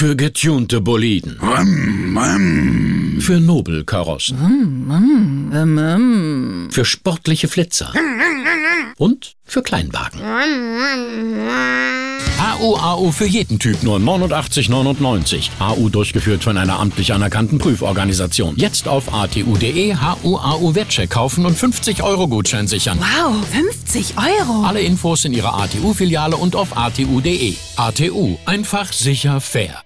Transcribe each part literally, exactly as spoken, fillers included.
Für getunte Boliden. Rum, rum. Für Nobelkarossen. Mm, mm, mm, mm. Für sportliche Flitzer. Und für Kleinwagen. A U A U für jeden Typ nur neunundachtzig neunundneunzig. A U durchgeführt von einer amtlich anerkannten Prüforganisation. Jetzt auf a t u punkt d e H U A U Wertcheck kaufen und fünfzig Euro Gutschein sichern. Wow, fünfzig Euro. Alle Infos in Ihrer A T U-Filiale und auf a t u punkt d e. A T U, einfach, sicher, fair.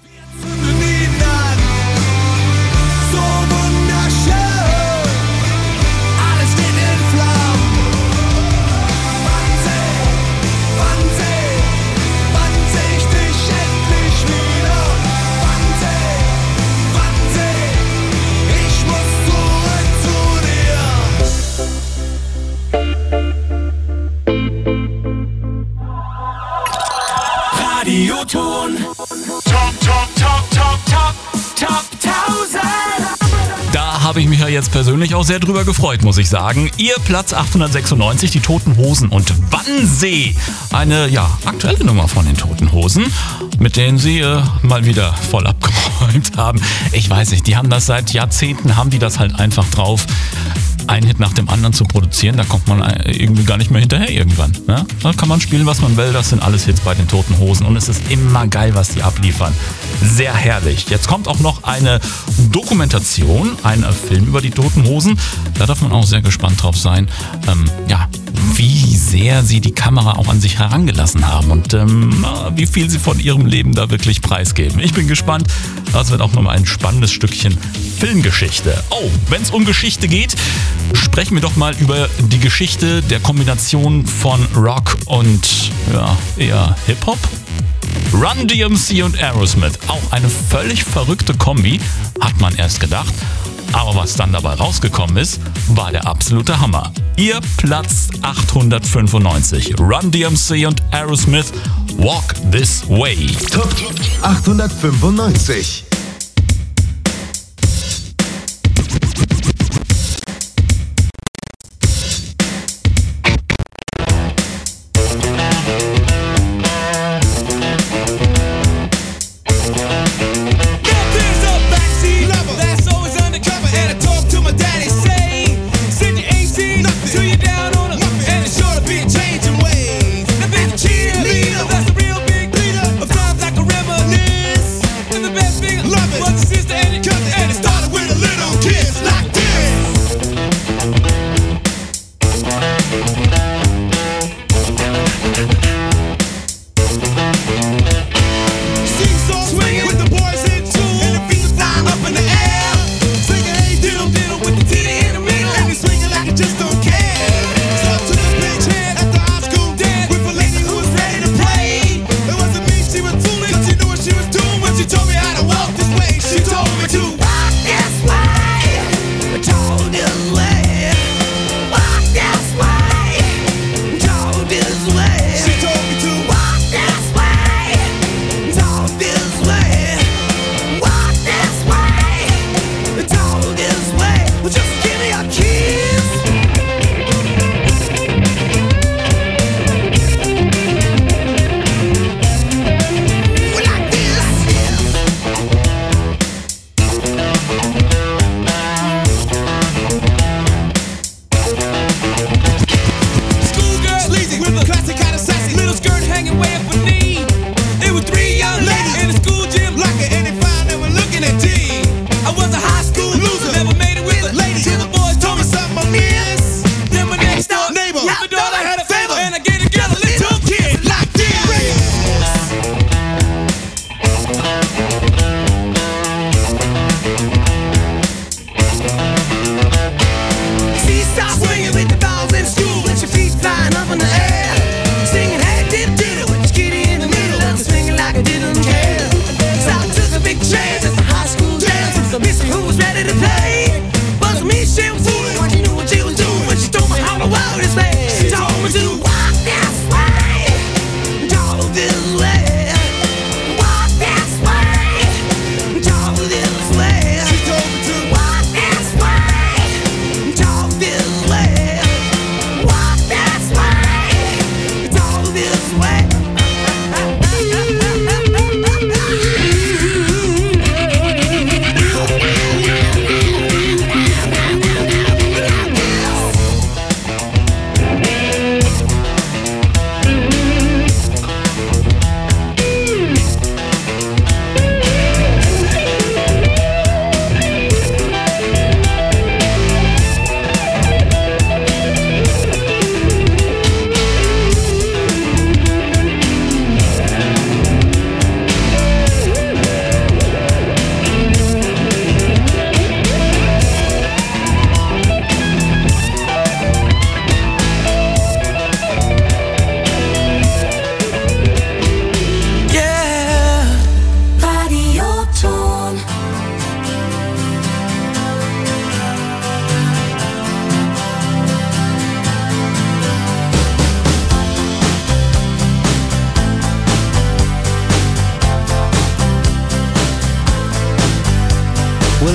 Radioton. Top, top, top, top, top, top tausend. Da habe ich mich ja jetzt persönlich auch sehr drüber gefreut, muss ich sagen. Ihr Platz achthundertsechsundneunzig, die Toten Hosen und Wannsee. Eine, ja, aktuelle Nummer von den Toten Hosen, mit denen sie äh, mal wieder voll abgeräumt haben. Ich weiß nicht, die haben das seit Jahrzehnten, haben die das halt einfach drauf, einen Hit nach dem anderen zu produzieren. Da kommt man irgendwie gar nicht mehr hinterher irgendwann. Ne? Da kann man spielen, was man will. Das sind alles Hits bei den Toten Hosen. Und es ist immer geil, was die abliefern. Sehr herrlich. Jetzt kommt auch noch eine Dokumentation, ein Film über die Toten Hosen. Da darf man auch sehr gespannt drauf sein, ähm, ja, wie sehr sie die Kamera auch an sich herangelassen haben und ähm, wie viel sie von ihrem Leben da wirklich preisgeben. Ich bin gespannt. Das wird auch nochmal ein spannendes Stückchen Filmgeschichte. Oh, wenn es um Geschichte geht, sprechen wir doch mal über die Geschichte der Kombination von Rock und ja, eher Hip-Hop. Run D M C und Aerosmith, auch eine völlig verrückte Kombi, hat man erst gedacht. Aber was dann dabei rausgekommen ist, war der absolute Hammer. Ihr Platz achthundertfünfundneunzig. Run D M C und Aerosmith, Walk This Way. Top achthundertfünfundneunzig. Best thing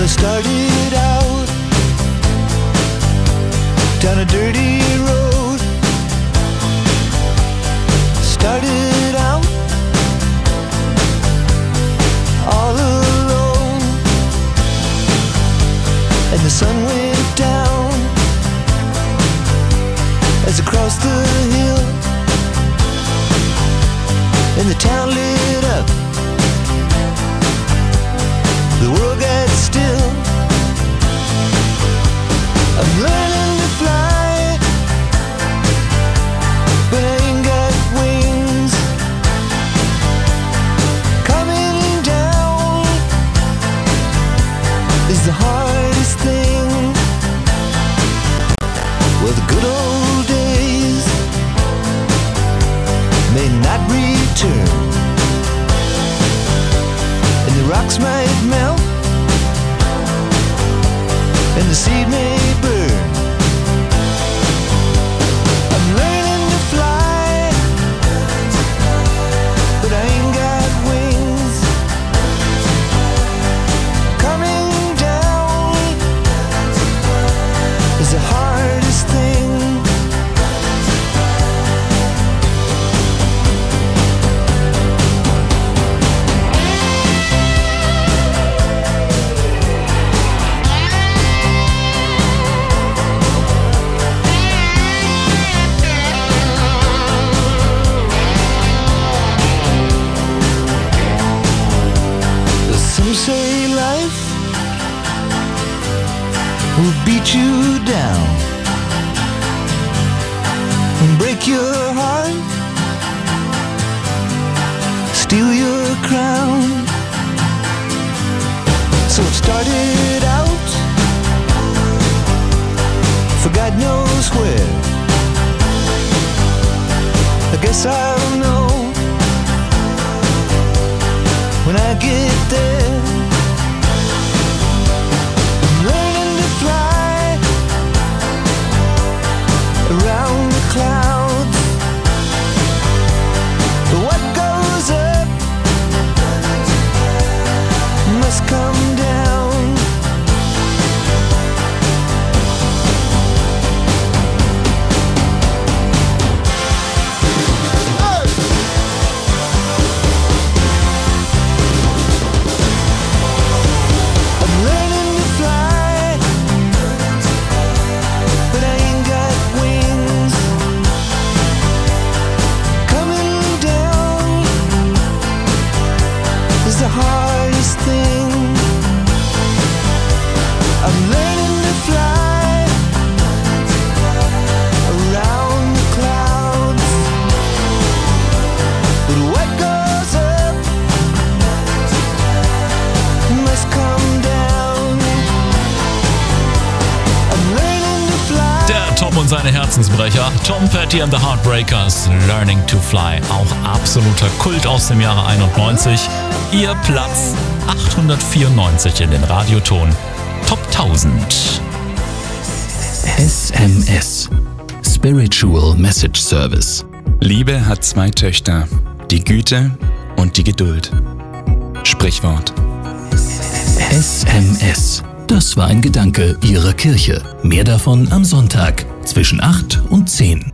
I started out down a dirty road. Started out all alone, and the sun went down as I crossed the hill, and the town lit up. The world got still. I'm learning to fly, but I ain't got wings. Coming down is the hardest thing. Well, the good old days may not return, and the rocks might melt, and the seed may burn. I'm learning to fly, but I ain't got wings. Coming down is the hardest thing. Some say life will beat you down and break your heart, steal your crown. So it started out for God knows where. I guess I'll know when I get there. I'm learning to fly around the clouds. But what goes up must come down. The hardest thing. I'm learning to fly around the clouds, but what goes up must come down. I'm learning to fly. Der Tom und seine Herzensbrecher, Tom Petty and the Heartbreakers, Learning to Fly, auch absoluter Kult aus dem Jahre einundneunzig. Ihr Platz achthundertvierundneunzig in den Radioton Top tausend. S M S Spiritual Message Service. Liebe hat zwei Töchter, die Güte und die Geduld. Sprichwort. S M S. Das war ein Gedanke Ihrer Kirche. Mehr davon am Sonntag zwischen acht und zehn.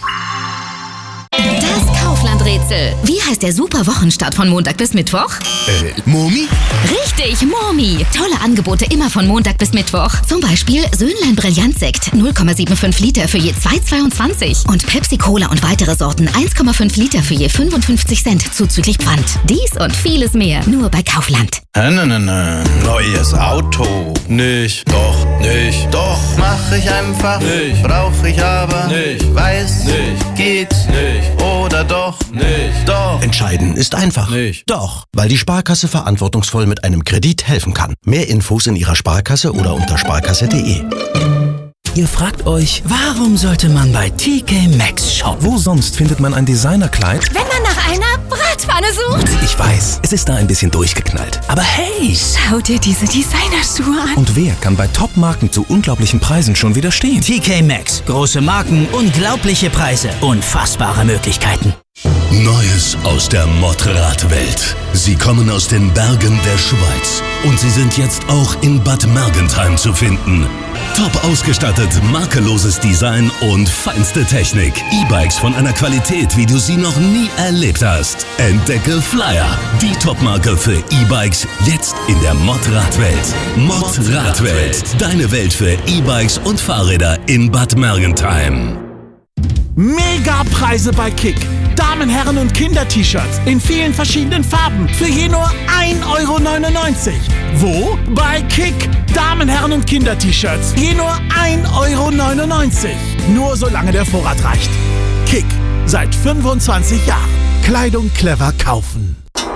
Das Kaufland-Rätsel. Wie heißt der super Wochenstart von Montag bis Mittwoch? Äh, Momi? Richtig, Momi. Tolle Angebote immer von Montag bis Mittwoch. Zum Beispiel Söhnlein Brillantsekt null Komma fünfundsiebzig Liter für je zwei Komma zweiundzwanzig und Pepsi Cola und weitere Sorten eins Komma fünf Liter für je fünfundfünfzig Cent zuzüglich Pfand. Dies und vieles mehr nur bei Kaufland. Äh, ne, ne, ne. Neues Auto. Nicht. Doch. Nicht. Doch. Mach ich einfach, Nicht. brauch ich aber, Nicht. weiß, Nicht. geht, Nicht. oder doch, Nicht. doch. Entscheiden ist einfach. Nicht. Doch, weil die Sparkasse verantwortungsvoll mit einem Kredit helfen kann. Mehr Infos in Ihrer Sparkasse oder unter sparkasse punkt de. Ihr fragt euch, warum sollte man bei T K Maxx shoppen? Wo sonst findet man ein Designerkleid? Wenn man nach einer Bratpfanne sucht. Ich weiß, es ist da ein bisschen durchgeknallt. Aber hey! Schau dir diese Designerschuhe an. Und wer kann bei Top-Marken zu unglaublichen Preisen schon widerstehen? T K Maxx. Große Marken, unglaubliche Preise, unfassbare Möglichkeiten. Neues aus der Motorradwelt. Sie kommen aus den Bergen der Schweiz und sie sind jetzt auch in Bad Mergentheim zu finden. Top ausgestattet, makelloses Design und feinste Technik. E-Bikes von einer Qualität, wie du sie noch nie erlebt hast. Entdecke Flyer, die Topmarke für E-Bikes, jetzt in der Motorradwelt. Motorradwelt, deine Welt für E-Bikes und Fahrräder in Bad Mergentheim. Mega-Preise bei Kick. Damen-, Herren- und Kinder-T-Shirts in vielen verschiedenen Farben für je nur ein Euro neunundneunzig. Wo? Bei Kick. Damen-, Herren- und Kinder-T-Shirts je nur ein Euro neunundneunzig. Nur solange der Vorrat reicht. Kick. Seit fünfundzwanzig Jahren. Kleidung clever kaufen.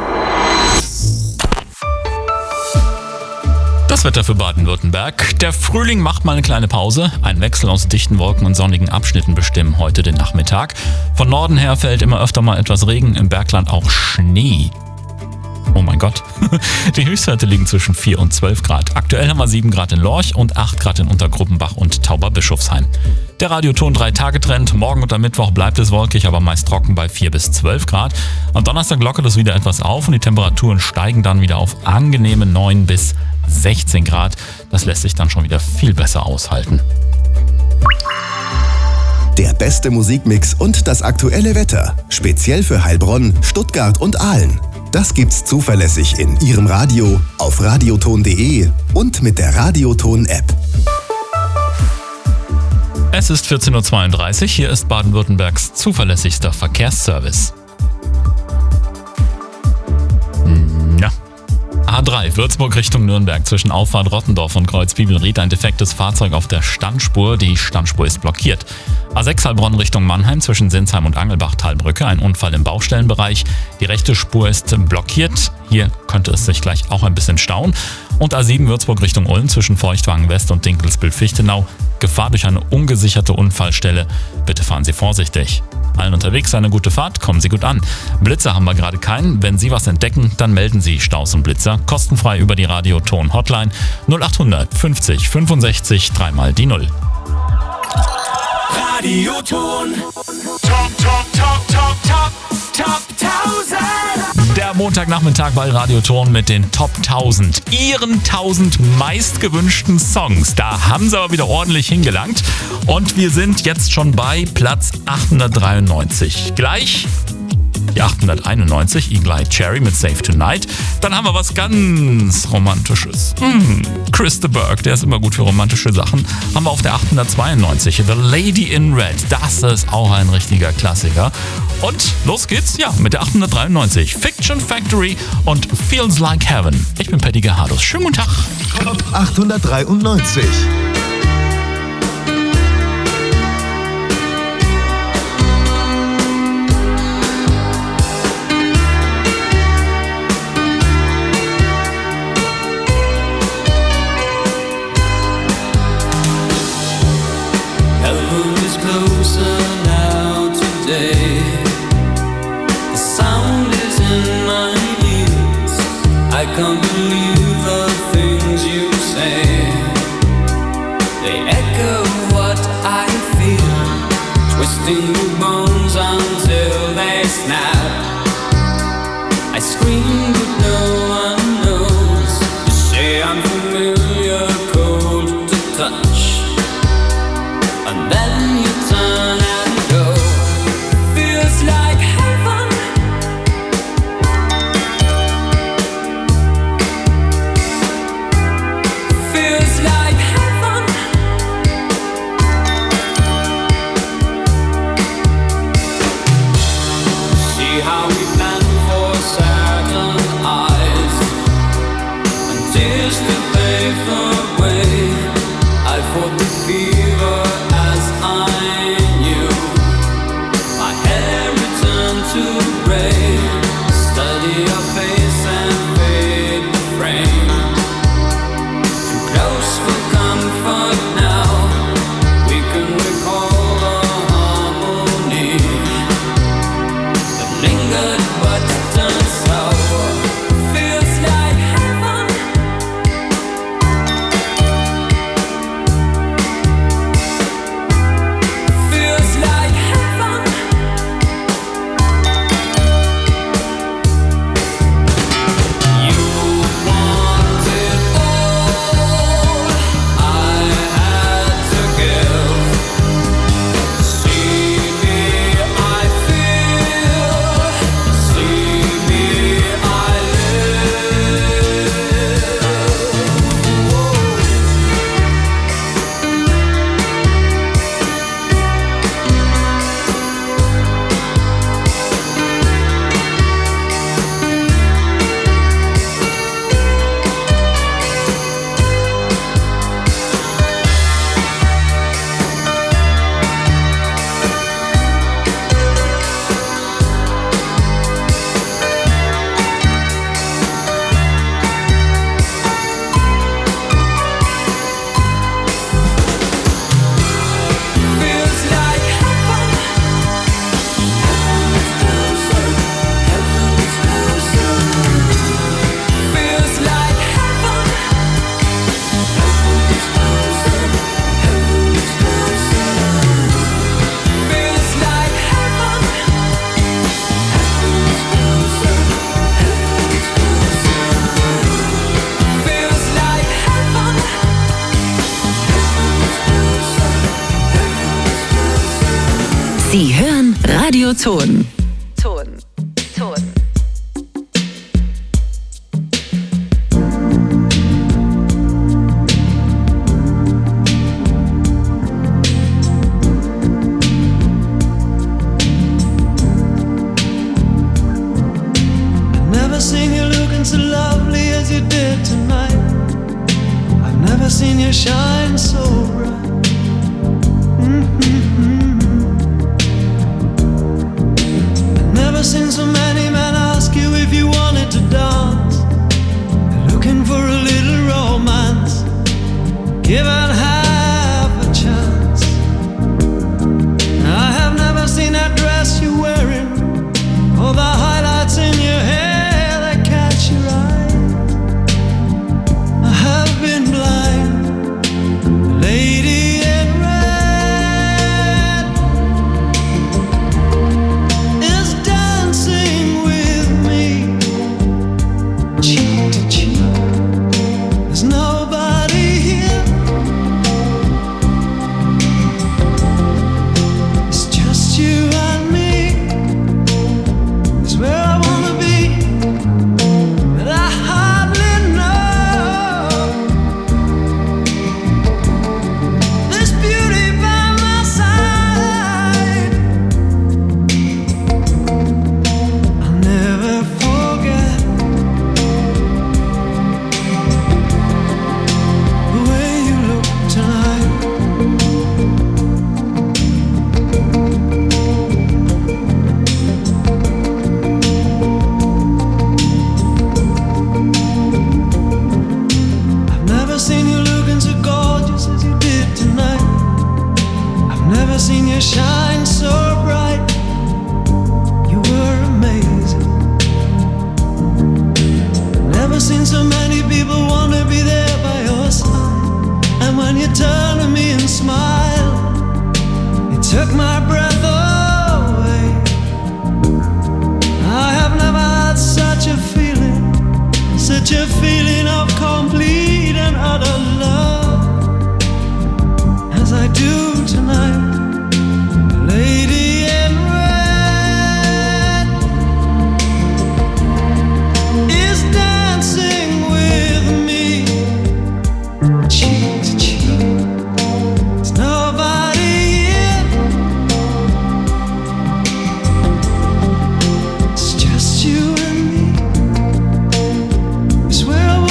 Das Wetter für Baden-Württemberg. Der Frühling macht mal eine kleine Pause. Ein Wechsel aus dichten Wolken und sonnigen Abschnitten bestimmen heute den Nachmittag. Von Norden her fällt immer öfter mal etwas Regen, im Bergland auch Schnee. Oh mein Gott. Die Höchstwerte liegen zwischen vier und zwölf Grad. Aktuell haben wir sieben Grad in Lorch und acht Grad in Untergruppenbach und Tauberbischofsheim. Der Radioton drei Tage Trend. Morgen und am Mittwoch bleibt es wolkig, aber meist trocken bei vier bis zwölf Grad. Am Donnerstag lockert es wieder etwas auf und die Temperaturen steigen dann wieder auf angenehme neun bis sechzehn Grad. Das lässt sich dann schon wieder viel besser aushalten. Der beste Musikmix und das aktuelle Wetter. Speziell für Heilbronn, Stuttgart und Aalen. Das gibt's zuverlässig in Ihrem Radio, auf radioton punkt de und mit der Radioton-App. Es ist vierzehn Uhr zweiunddreißig. Hier ist Baden-Württembergs zuverlässigster Verkehrsservice. Ja. A drei, Würzburg Richtung Nürnberg, zwischen Auffahrt Rottendorf und Kreuz Bibelried ein defektes Fahrzeug auf der Standspur. Die Standspur ist blockiert. A sechs Heilbronn Richtung Mannheim, zwischen Sinsheim und Angelbach-Talbrücke, ein Unfall im Baustellenbereich. Die rechte Spur ist blockiert. Hier könnte es sich gleich auch ein bisschen stauen. Und A sieben Würzburg Richtung Ulm, zwischen Feuchtwagen West und Dinkelsbühl-Fichtenau. Gefahr durch eine ungesicherte Unfallstelle. Bitte fahren Sie vorsichtig. Allen unterwegs eine gute Fahrt, kommen Sie gut an. Blitzer haben wir gerade keinen. Wenn Sie was entdecken, dann melden Sie Staus und Blitzer. Kostenfrei über die Radioton-Hotline null achthundert fünfzig fünfundsechzig dreimal die Null. Radioton. Top, top, top, top, top, top tausend. Der Montagnachmittag bei Radioton mit den Top tausend. Ihren tausend meistgewünschten Songs. Da haben sie aber wieder ordentlich hingelangt. Und wir sind jetzt schon bei Platz achthundertdreiundneunzig. Gleich die achthunderteinundneunzig, Eagle Eye Cherry mit Save Tonight. Dann haben wir was ganz Romantisches. Hm, Chris de Burgh, der ist immer gut für romantische Sachen. Haben wir auf der achthundertzweiundneunzig, The Lady in Red. Das ist auch ein richtiger Klassiker. Und los geht's, ja, mit der achthundertdreiundneunzig. Fiction Factory und Feels Like Heaven. Ich bin Patty Gerhardus. Schönen guten Tag. Top achthundertdreiundneunzig. I can't believe the things you say. They echo what I feel, twisting the bones until they snap. I scream but no one knows. You say I'm familiar, cold to touch, and then you turn and go. Feels like heaven. Die hören Radioton. Ton. Ton. Never seen you looking so lovely as you did tonight. I've never seen you shine so bright. Mm-hmm. I've never seen so many men ask you if you wanted to dance. They're looking for a little romance, given half a chance. I have never seen that dress you're wearing, or the highlights in your hair. Been blind, lady in red is dancing with me, cheek to cheek. There's nobody here. It's just you and me. It's where I wanna be, but I hardly know. Seen you shine so bright. You were amazing. Never seen so many people want to be there by your side. And when you turn to me and smile, it took my breath away. I have never had such a feeling, such a feeling of complete and utter love as I do tonight.